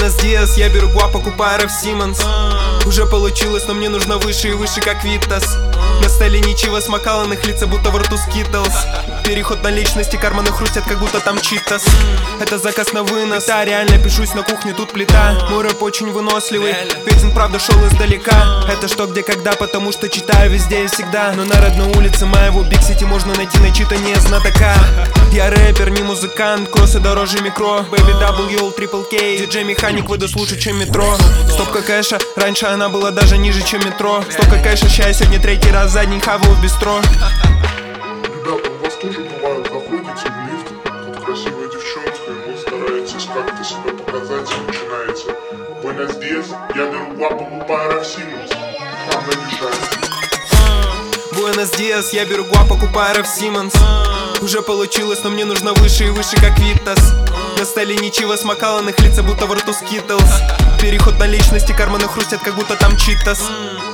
Буэнос-Диас, я беру гуа, покупаю Рэв Симмонс. Уже получилось, но мне нужно выше и выше, как Витас. На столе ничего, смакаланных лица, будто в рту скитлс. Переход на личности, карманы хрустят, как будто там читас. Это заказ на вынос, да, реально пишусь на кухне, тут плита. Мой рэп очень выносливый, ведь он правда шел издалека. Это что, где, когда, потому что читаю везде и всегда. Но на родной улице моего Биг-Сити можно найти начитание знатока. Я рэпер, не музыкант, кроссы дороже микро. Baby W, Triple K, диджей-механик выдаст лучше, чем метро. Стопка кэша, раньше она была даже ниже, чем метро. Стопка кэша, ща я сегодня третий раз за день хаваю в бистро. Ребята, у вас тоже бывает, заходите в лифт, тут красивая девчонка, и вы стараетесь как-то себя показать и начинаете: Буэнос-Диас, я беру гуа, покупаю Рэв Симмонс. Вам намешает. Буэнос-Диас, я беру гуа, покупаю Рэв Симмонс. Уже получилось, но мне нужно выше и выше, как Витас. На столе ничего, смакаланных лица, будто в рту скитлс. Переход на личности, карманы хрустят, как будто там читас.